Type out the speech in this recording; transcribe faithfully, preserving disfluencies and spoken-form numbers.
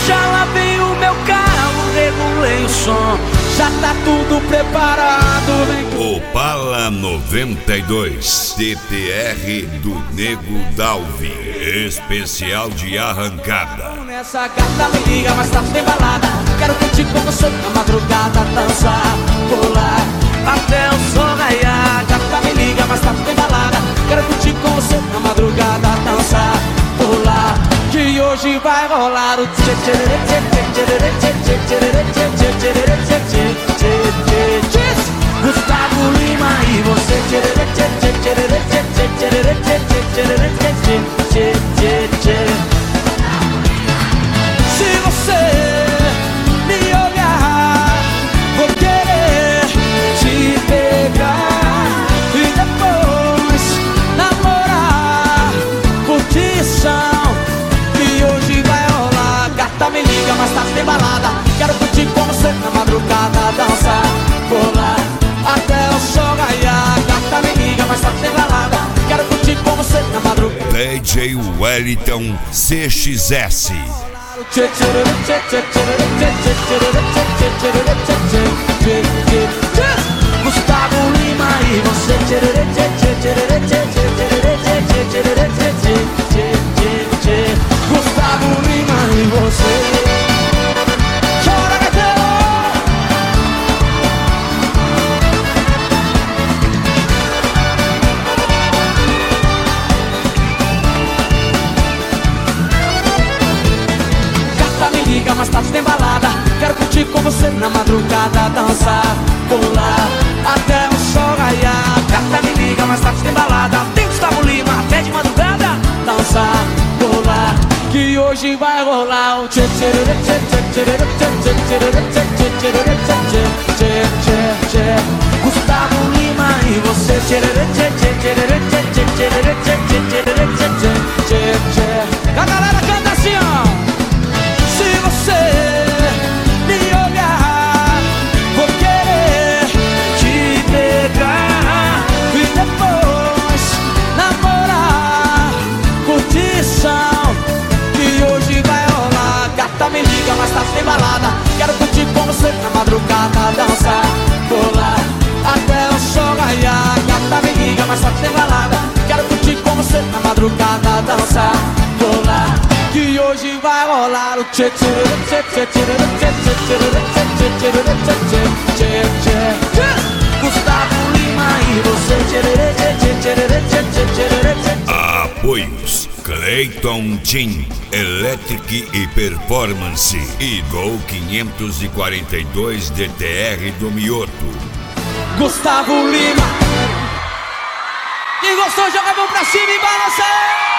Já lavei o meu carro, regulei o som, já tá tudo preparado, vem com... Opala noventa e dois, T T R do Nego Dalvi, especial de arrancada. Nessa gata me liga, mas tá sem balada. Quero curtir com você na madrugada, dançar, pular até o sol raiar. Gata me liga, mas tá sem balada. Quero curtir com você na madrugada, dançar, pular, que hoje vai rolar o tchê tchê tchê tchê tchê tchê tchê tchê tchê tchê tchê. Gustavo Lima e você tchê tchê tchê tchê tchê tchê tchê tchê tchê tchê. Se você me olhar, vou querer te pegar e depois namorar, curtição, que hoje vai rolar. Gata me liga, mas tá sem balada. Quero curtir com você na madrugada, dançar, pular até o sol raiar. Gata me liga, mas tá sem balada. Quero curtir com você na madrugada. D J Wellington C X S. Gustavo Lima e você Gustavo Lima e você. Chora, Gabriel. Liga, mas tá sem balada. Quero curtir com você na madrugada, dançar, pular até o sol raiar. Gata me liga, mas tá sem balada. Tem Gustavo Lima até de madrugada, dançar, pular, que hoje vai rolar o tchê tchê tchê tchê tchê tchê tchê tchê tchê tchê. Gustavo Lima e você tchê tchê tchê tchê tchê tchê tchê tchê tchê. A galera canta assim, ó. Se você me olhar, vou querer te pegar e depois namorar, curtição, que hoje vai rolar. Gata me liga, mas tá sem balada. Quero curtir com você na madrugada, dançar, pular até o sol raiar. Gata me liga, mas tá sem balada. Quero curtir com você na madrugada, dançar, pular, que hoje vai rolar o tchê tchê tchê tchê tchê tchê tchê tchê tchê. Gustavo Lima e você tchê tchê tchê tchê tchê tchê. Apoios Clayton Team, Electric e Performance e Gol quinhentos e quarenta e dois D T R do Mioto. Gustavo Lima. Quem gostou, joga a mão pra cima e balança.